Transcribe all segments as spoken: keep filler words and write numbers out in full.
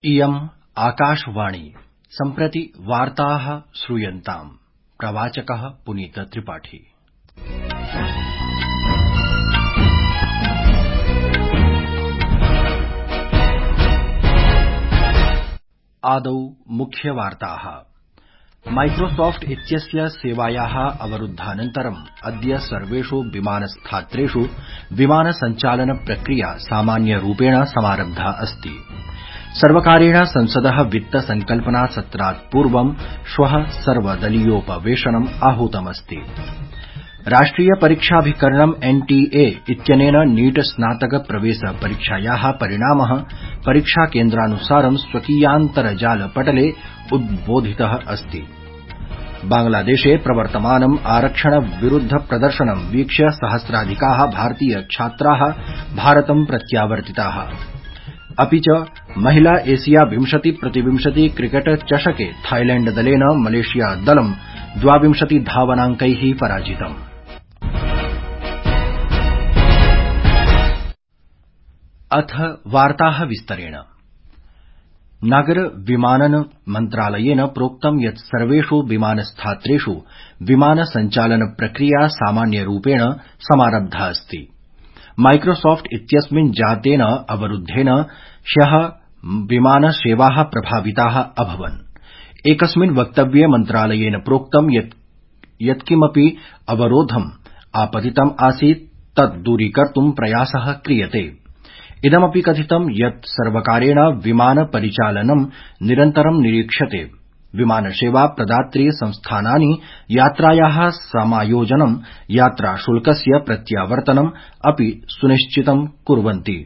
इयम् आकाशवाणी सम्प्रति वार्ताः श्रूयन्ताम्। प्रवाचकः पुनीत त्रिपाठी। आदौ मुख्यवार्ताः। माइक्रोसॉफ्ट इत्यस्य सेवायाः अवरुद्धानन्तरम् अद्य सर्वेषु विमानस्थात्रेषु विमानसञ्चालन प्रक्रिया सामान्यरूपेण समारब्धा अस्ति। सर्वकारेण संसदः वित्तसंकल्पनासत्रात् पूर्वं श्वः सर्वदलीयोपवेशनम् आहूतमस्ति। राष्ट्रिय परीक्षाभिकरणम् एनटीए इत्यनेन नीट स्नातक प्रवेश परीक्षायाः परिणामः परीक्षाकेन्द्रानुसारं स्वकीयान्तर्जालपटले उद्बोधितः अस्ति। बांग्लादेशे प्रवर्तमानम् आरक्षण विरुद्ध प्रदर्शनं वीक्ष्य सहस्राधिकाः भारतीय छात्राः भारतं प्रत्यावर्तिताः। अपि च महिला एशिया विंशति प्रतिविंशति क्रिकेट चषके थाईलैंड दलेन मलेशिया दलं द्वाविंशति धावनांकैः पराजितम्। अथ वार्ताः विस्तरेण। नागर विमानन मन्त्रालयेन प्रोक्तं यत् सर्वेषु विमानस्थात्रेषु विमानसञ्चालन प्रक्रिया सामान्यरूपेण समारब्धा अस्ति। माइक्रोसॉफ्ट इत्यस्मिन् जातेन अवरुद्धेन ह्यः विमानसेवाः प्रभाविताः अभवन्। एकस्मिन् वक्तव्ये मन्त्रालयेन प्रोक्तं यत् यत्किमपि अवरोधम् आपतितम् आसीत् तत् दूरीकर्तुं प्रयासः क्रियते। इदमपि कथितं यत् सर्वकारेण विमान परिचालनं निरन्तरं निरीक्ष्यते। विमानसेवा प्रदातृ संस्थानानि यात्रायाः समायोजनं यात्राशुल्कस्य प्रत्यावर्तनम् अपि सुनिश्चितं कुर्वन्ति।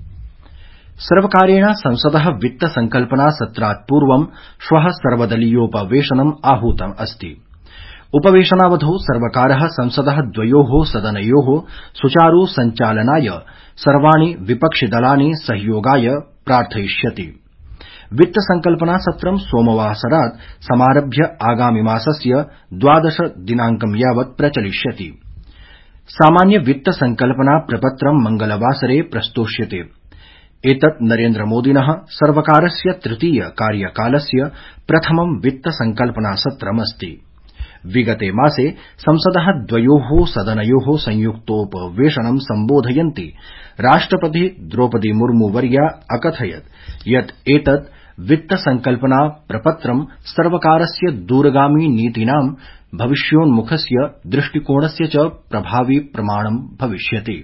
सर्वकारेण संसदः वित्तसंकल्पनासत्रात् पूर्वं श्वः सर्वदलीयोपवेशनम् आहूतम् अस्ति। उपवेशनावधौ सर्वकारः संसदः द्वयोः सदनयोः सुचारू सञ्चालनाय सर्वाणि विपक्षिदलानि सहयोगाय प्रार्थयिष्यति। वित्तसंकल्पनासत्रं सोमवासरात् समारभ्य आगामिमासस्य द्वादश दिनांकं यावत् प्रचलिष्यति। सामान्य वित्तसंकल्पना प्रपत्रं मंगलवासरे प्रस्तोष्यते। एतत् नरेन्द्रमोदिनः सर्वकारस्य तृतीय कार्यकालस्य प्रथमं वित्तसंकल्पनासत्रमस्ति। विगते मासे संसदः द्वयोः सदनयोः संयुक्तोपवेशनं सम्बोधयन्ती राष्ट्रपति द्रौपदी मुर्मू वर्या अकथयत् यत् एतत् वित्तसंकल्पना प्रपत्रं सर्वकारस्य दूरगामी नीतीनां भविष्योन्मुखस्य दृष्टिकोणस्य च प्रभावी प्रमाणं भविष्यति।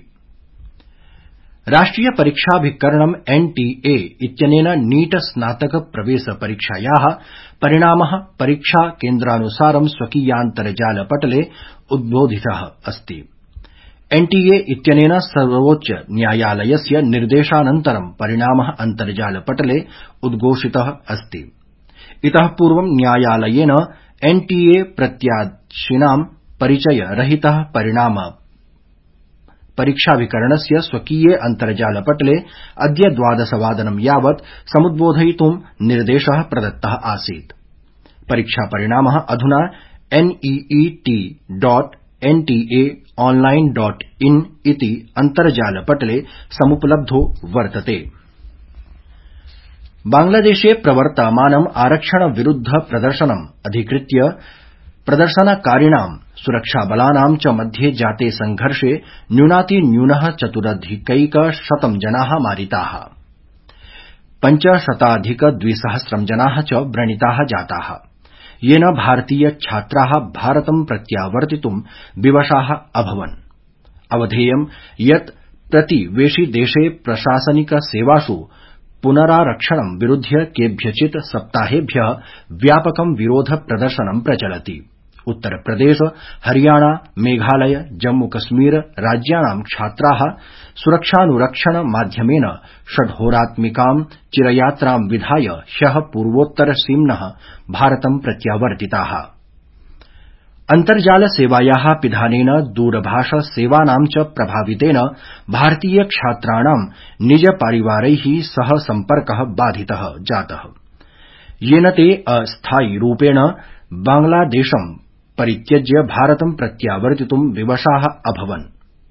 राष्ट्रिय परीक्षाभिकरणम् एनटीए इत्यनेन नीट स्नातक प्रवेश परीक्षायाः परिणामः परीक्षा केन्द्रानुसारं स्वकीयान्तर्जालपटले उद्बोधितः अस्ति। एनटीए इत्यनेन सर्वोच्च न्यायालयस्य निर्देशानन्तरं परिणामः अन्तर्जालपटले उद्घोषितः अस्ति। इतः पूर्वं न्यायालयेन एनटीए प्रत्याशिनां परिचय रहितः परिणाम परीक्षाभिकरणस्य स्वकीये अन्तर्जालपटले अद्य द्वादशवादनं यावत् समुद्बोधयितुं निर्देशः प्रदत्तः आसीत्। परीक्षापरिणामः अधुना NEET dot NTA online dot in इति अन्तर्जालपटले समुपलब्धो वर्तते। बांग्लादेशे प्रवर्तमानम् आरक्षण विरुद्ध प्रदर्शनम् अधिकृत्य प्रदर्शनकारिणां सुरक्षाबलानां च मध्ये जाते संघर्षे न्यूनातिन्यूनः चतुरधिकैकशतं जनाः मारिताः। पञ्चशताधिक द्विसहस्रं जनाः च व्रणिताः जाताः, येन भारतीय छात्राः भारतं प्रत्यावर्तितुं विवशाः अभवन्। अवधेयं यत् प्रतिवेशिदेशे प्रशासनिक सेवासु पुनरारक्षणं विरुध्य केभ्यचित् सप्ताहेभ्यः व्यापकं विरोध प्रदर्शनं प्रचलति। उत्तरप्रदेश, हरियाणा, मेघालय, जम्मूकश्मीर राज्याणां छात्राः सुरक्षानुरक्षण माध्यमेन षड्होरात्मिकां चिरयात्रां विधाय ह्यः पूर्वोत्तरसीम्नः भारतं प्रत्यावर्तिताः। अन्तर्जालसेवायाः पिधानेन दूरभाषसेवानां च प्रभावितेन भारतीय छात्राणां निजपरिवारैः सह सम्पर्कः बाधितः जातः, येन ते अस्थायिरूपेण बांग्लादेशं परित्यज्य भारतं प्रत्यावर्तितुं विवशाः अभवन्।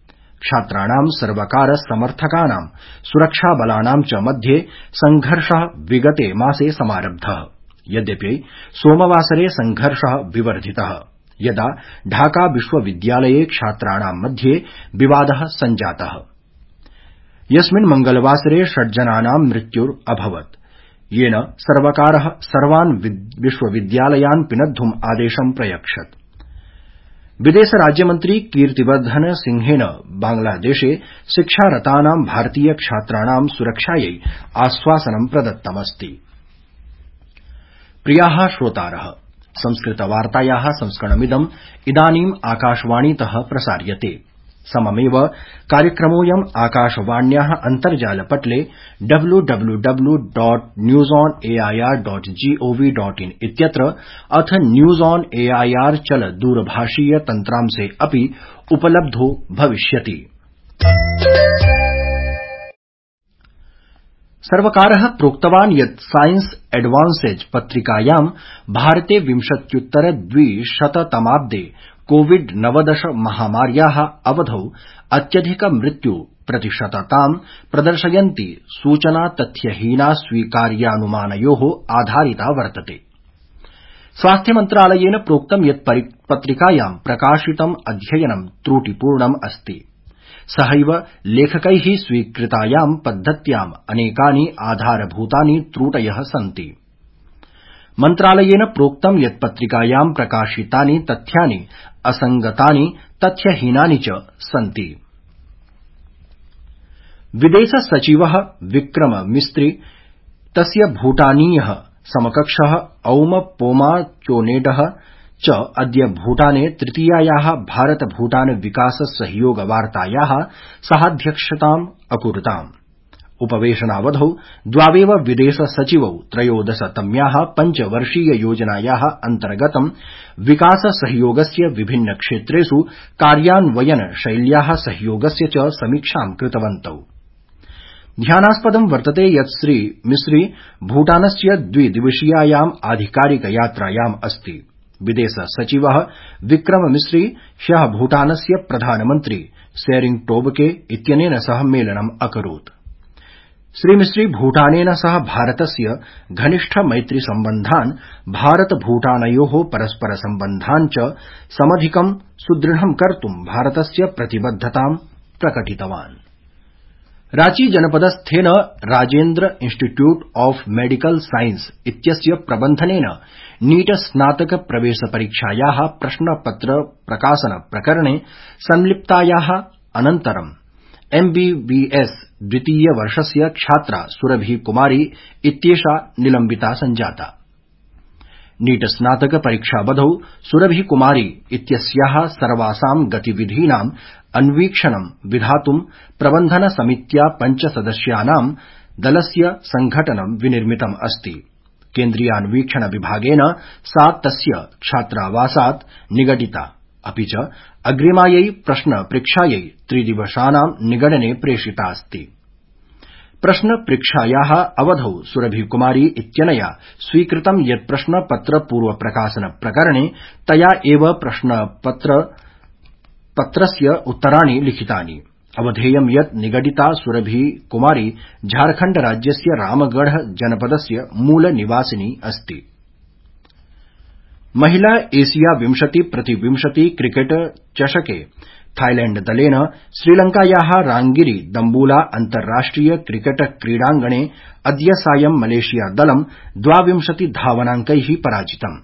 छात्राणां सर्वकार समर्थकानां सुरक्षाबलानां च मध्ये संघर्षः विगते मासे समारब्धः। यद्यपि सोमवासरे संघर्षः विवर्धितः यदा ढाका विश्वविद्यालये छात्राणां मध्ये विवादः सञ्जातः, यस्मिन् मंगलवासरे षड्जनानां मृत्युरभवत्, येन सर्वकारः सर्वान् विश्वविद्यालयान् पिनद्धुम् आदेशं प्रयच्छत्। विदेश राज्यमन्त्री कीर्तिवर्धन सिंहेन बांग्लादेशे शिक्षारतानां भारतीय छात्राणां सुरक्षायै आश्वासनं प्रदत्तमस्ति। प्रियाः श्रोतारः, संस्कृतवार्तायाः संस्करणमिदं इदानीम् आकाशवाणीतः प्रसार्यते। सममेव कार्यक्रमोऽयम् आकाशवाण्याः अन्तर्जालपटले W W W dot news on AIR dot GOV dot in इत्यत्र अथ न्यूज ऑन एआईआर चल दूरभाषीय तन्त्रांशे अपि उपलब्धो भविष्यति। सर्वकारः प्रोक्तवान् यत् साइंस एडवांसेज पत्रिकायां भारते विंशत्युत्तर द्विशततमाब्दे कोविड नवदश महामार्याः अवधौ अत्यधिक मृत्यु प्रतिशततां प्रदर्शयन्ती सूचना तथ्यहीना स्वीकार्यानुमानयोः आधारिता वर्तते। स्वास्थ्यमन्त्रालयेन प्रोक्तं यत् पत्रिकायां प्रकाशितम् अध्ययनं त्रुटिपूर्णम् अस्ति। सहैव लेखकैः स्वीकृतायां पद्धत्याम् अनेकानि आधारभूतानि त्रुटयः सन्ति। मन्त्रालयेन प्रोक्तं यत् पत्रिकायां प्रकाशितानि तथ्यानि असंगतानि तथ्यहीनानि च सन्ति। विदेश सचिवः विक्रम मिस्री तस्य भूटानीयः समकक्षः औम पोमा चोनेडः च अद्य भूटाने तृतीयायाः भारत भूटान विकास सहयोग वार्तायाः सहाध्यक्षताम् अकुरुताम्। उपवेशनावधौ द्वावेव विदेश सचिवौ त्रयोदशतम्याः पञ्चवर्षीय योजनायाः अन्तर्गतं विकास सहयोगस्य विभिन्न क्षेत्रेष् कार्यान्वयन शैल्याः सहयोगस्य च समीक्षां कृतवन्तौ। ध्यानास्पदं वर्तते यत् श्री मिस्री भूटानस्य द्विदिवसीयायाम् आधिकारिक यात्रायाम् अस्ति। विदेश सचिवः विक्रम मिस्री ह्यः भूटानस्य प्रधानमन्त्री शेरिंग टोबगे इत्यनेन सह मेलनम् अकरोत्। श्रीमिस्री भूटानेन सह भारतस्य घनिष्ठ मैत्री सम्बन्धान्, भारत भूटानयोः परस्पर सम्बन्धान् च समधिकं सुदृढं कर्तुं भारतस्य प्रतिबद्धतां प्रकटितवान्। रांची जनपदस्थेन Rajendra institute of medical science इत्यस्य प्रबन्धनेन नीट स्नातक प्रवेश परीक्षायाः प्रश्नपत्र प्रकाशन प्रकरणे संलिप्तायाः अनन्तरं एमबीबीएस द्वितीय वर्षस्य छात्रा सुरभि कुमारी इत्येषा निलम्बिता सञ्जाता। नीट स्नातक परीक्षावधौ सुरभि कुमारी इत्यस्याः सर्वासां गतिविधीनां अन्वीक्षणं विधातुं प्रबन्धन समित्या पञ्चसदस्यानां दलस्य संघटनं विनिर्मितम् अस्ति। केन्द्रीयान्वीक्षण विभागेन सा तस्य छात्रावासात् निगडिता, अपि च अग्रिमायै प्रश्नपरीक्षायै त्रिदिवसानां निगडने प्रेषिता अस्ति। प्रश्नपरीक्षायाः अवधौ सुरभि कुमारी इत्यनया स्वीकृतं यत् प्रश्नपत्र पूर्व प्रकाशन प्रकरणे तया एव प्रश्नपत्रस्य उत्तराणि लिखितानि। अवधेयं यत् निगडिता सुरभि कुमारी झारखण्ड राज्यस्य रामगढ़ जनपदस्य मूल निवासिनी अस्ति। महिला एशिया विंशति प्रति विंशति क्रिकेट चषके थाईलैंड दलेन श्रीलंकायाः रांगिरी दम्बूला अन्ताराष्ट्रिय क्रिकेट क्रीडाङ्गणे अद्य सायं मलेशिया दलं द्वाविंशति धावनाङ्कैः पराजितम्।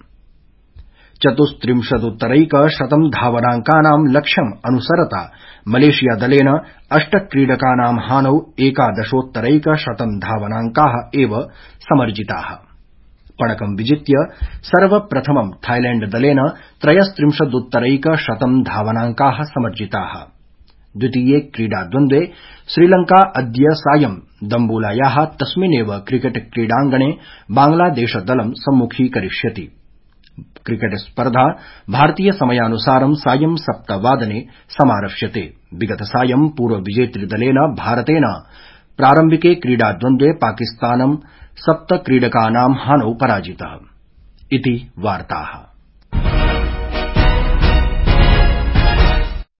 चतुस्त्रिंशदुत्तरैकशतं धावनाङ्कानां लक्ष्यम् अनुसरता मलेशिया दलेन अष्ट क्रीडकानां हानौ एकादशोत्तरैकशतं धावनाङ्काः एव समर्जिताः। पणकं विजित्य सर्वप्रथमं थाईलैंड दलेन त्रयस्त्रिंशदुत्तरैकशतं धावनाङ्काः समर्जिताः। द्वितीये क्रीडाद्वन्द्वे श्रीलंका अद्य सायं दम्बूलायाः तस्मिन्नेव क्रिकेट क्रीडाङ्गणे बांग्लादेशदलं सम्मुखीकरिष्यति। क्रिकेट स्पर्धा भारतीय समयानुसारं सायं सप्तवादने समारप्स्यते। विगत सायं पूर्वविजेतृदलेन भारतेन प्रारम्भिके क्रीडाद्वन्द्वे पाकिस्तानं सप्त क्रीडकानां हानौ पराजितः। इति वार्ताः।